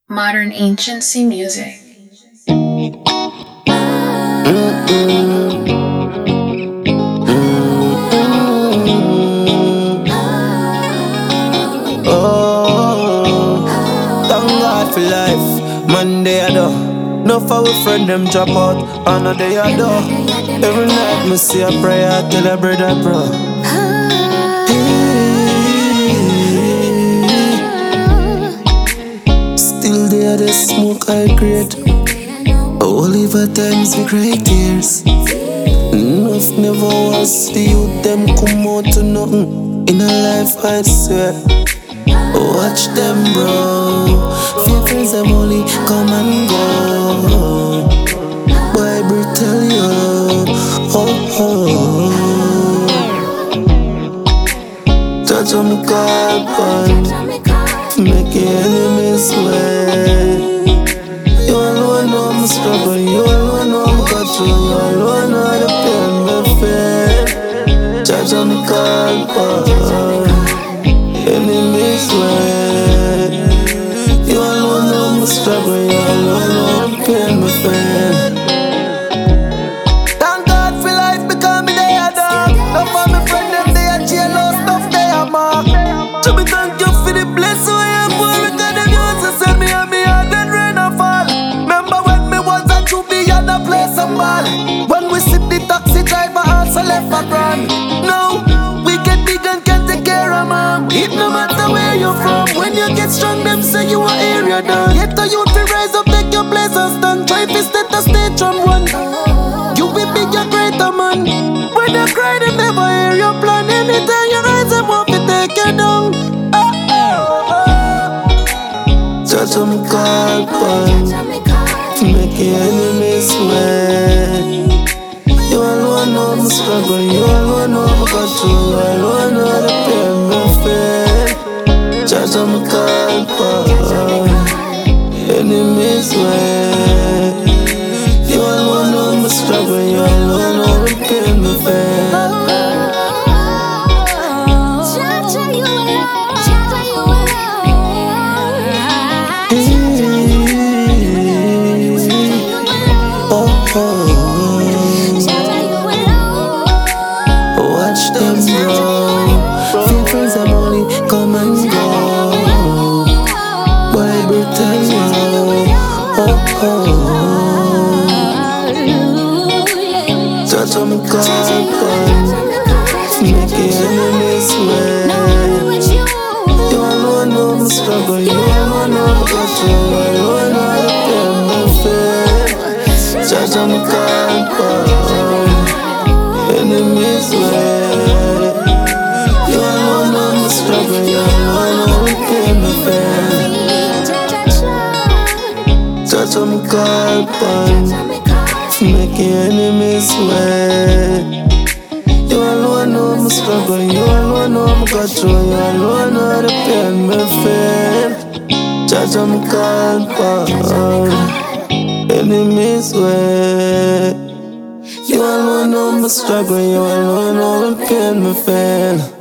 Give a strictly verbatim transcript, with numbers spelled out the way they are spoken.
Modern Anciency Music. Oh, thank God for life. Monday I do. No for we friend them drop out. Another day I do. Every night me say a prayer till a brother bro. Still there the smoke I create. Oliver times we great tears. Enough never was the youth them come out to nothing. In a life I swear. Watch them bro. Few friends them only come and go. Bible tell you, oh oh. Judge on me call pan, make your enemies sweat. You alone know I'm struggle, you alone know I'm control, you alone know the pain me feel. Judge on me call pan, enemies sweat. You alone know I'm struggle, you alone know the pain me feel. Thank God for life because me they a dog. Love for me friend them they a jail, no stuff they a mark. So me thank you for the blessing I have for me. Cause them used to send me and me heart then rain a fall. Remember when me was a chubby and a play some ball. When we sip the taxi driver also left a grand. Now we get big and can't take care of mom. It no matter where you from. When you get strong them say you a area down. Get the youth to rise up, take your place and stand. Try to stay the stage on one. You be big, you're greater man. When you cry them never hear your plan. Anytime you rise them up to take you down. Oh, oh, oh. Judge them call pan, make your enemies sweat. You alone know my struggle, you alone know my control, you alone know the pain me feel. Judge them call pan, enemies sweat. You alone know my struggle, you alone know the pain me feel. Watch them bro. Few friends them only come and go. Bible tell you, oh oh. Judge on me call pan, make your enemies sweat. You alone know my struggle, you alone know my control, you alone know the pain me feel. Judge on me call pan, enemies sweat. You alone know my struggle, you alone know the pain me feel. Judge on me call pan, make your enemies sweat. You alone know my struggle, you alone know my control, you alone know the pain me feel. Judge on me call pan, enemies sweat. You alone know my struggle, you alone know the pain me feel.